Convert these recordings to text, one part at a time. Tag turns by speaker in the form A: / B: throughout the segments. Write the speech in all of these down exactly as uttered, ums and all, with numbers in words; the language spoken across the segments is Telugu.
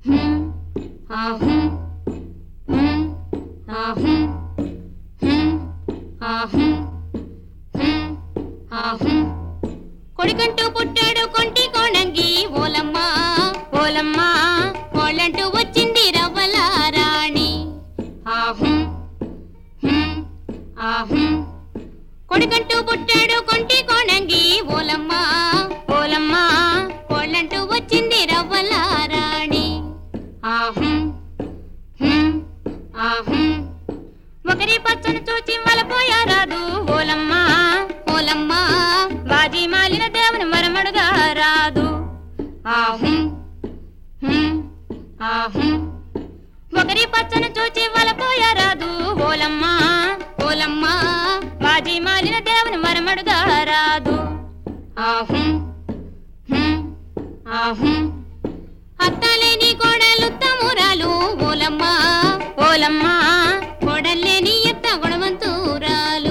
A: కొడుకంటూ పుట్టాడు కొంటి కోణంగి ఓలమ్మ ఓలమ్మ కోళ్ళంటూ వచ్చింది రవ్వల రాణి. కొడుకంటూ పుట్టాడు కొంటి కోణంగి ఓలమ్మ ఓలమ్మ కోళ్ళంటూ వచ్చింది రవ్వల రాణి. ఒకరి పచ్చను చూచి మలపోయారాదు ఓలమ్మ ఓలమ్మ బాజీ మాలిన దేవుని మరమడుగా రాదు. ఒకరి పచ్చను చూచి వలపోయారాదు ఓలమ్మ ఓలమ్మ బాజీ మాలిన దేవుని మరమడుగా రాదు. అత్తలేని కోడలు తమురాలు ఓలమ్మ ఓలమ్మ కోడల్లేని ఎత్త గుణవంతురాలు.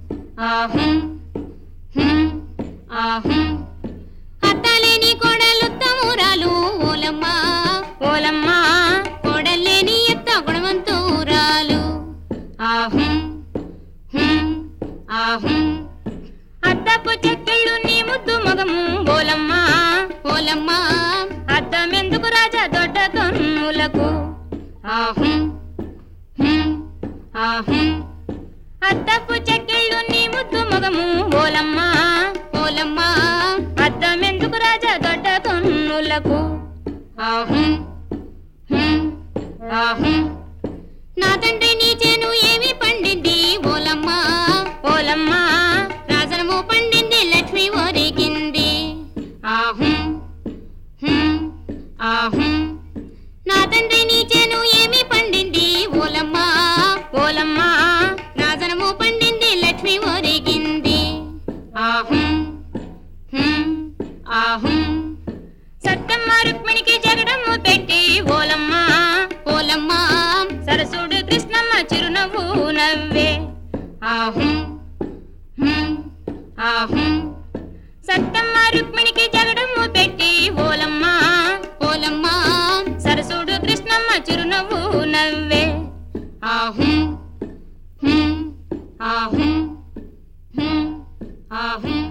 A: అత్తలేని కోడలు తమురాలు ఓలమ్మ ఓలమ్మ కోడల్లేని ఎత్త గుణవంతురాలు. అద్దపు చెక్కిళ్ళు నీ ముద్దు మగము ఓలమ్మ ఓలమ్మ అద్దమెందుకు రాజా దొడ్డ కన్నులకు. అద్దపు చెక్కిళ్ళు నీ ముద్దు మగము ఓలమ్మ ఓలమ్మ అద్దమెందుకు రాజా దొడ్డ కన్నులకు. నా తండ్రి నీ చేను ఏమి పండింది ఓలమ్మ ఓలమ్మ రాజనము పండింది లక్ష్మి ఒరిగింది. నా తండ్రి నీ చేను ఏమి పండింది ఓలమ్మ ఓలమ్మ రాజనము పండింది లక్ష్మి ఒరిగింది. సత్తమ్మ రుక్మిణికి జగడము పెట్టి ఓలమ్మ ఓలమ్మ సరసుడు కృష్ణమ్మ చిరునవ్వు నవ్వే. సత్తమ్మ రుక్మిణికి జగడము పెట్టి ఓలమ్మ ఓలమ్మ సరసుడు కృష్ణమ్మ చిరునవ్వు నవ్వే. ఆహుం ఆహుం ఆహుం